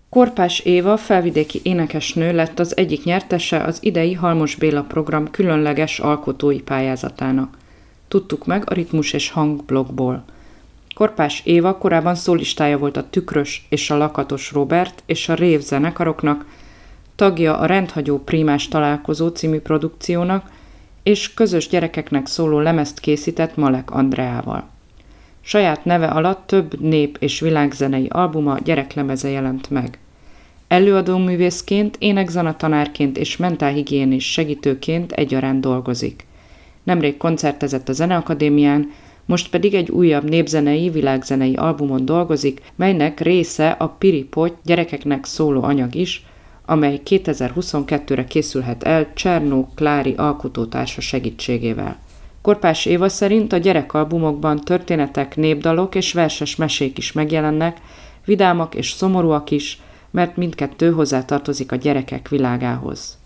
Korpás Éva felvidéki énekesnő lett az egyik nyertese az idei Halmos Béla program különleges alkotói pályázatának. Tudtuk meg a Ritmus és Hang blogból. Korpás Éva korábban szólistája volt a Tükrös és a Lakatos Robert és a Rév zenekaroknak, tagja a Rendhagyó Prímás Találkozó című produkciónak, és közös gyerekeknek szóló lemezt készített Malek Andreával. Saját neve alatt több nép- és világzenei albuma, gyereklemeze jelent meg. Előadóművészként, énekzanatanárként és mentálhigiénés segítőként egyaránt dolgozik. Nemrég koncertezett a Zeneakadémián, most pedig egy újabb népzenei, világzenei albumon dolgozik, melynek része a Piri Potty gyerekeknek szóló anyag is, amely 2022-re készülhet el Csernó Klári alkotótársa segítségével. Korpás Éva szerint a gyerekalbumokban történetek, népdalok és verses mesék is megjelennek, vidámak és szomorúak is, mert mindkettő hozzátartozik a gyerekek világához.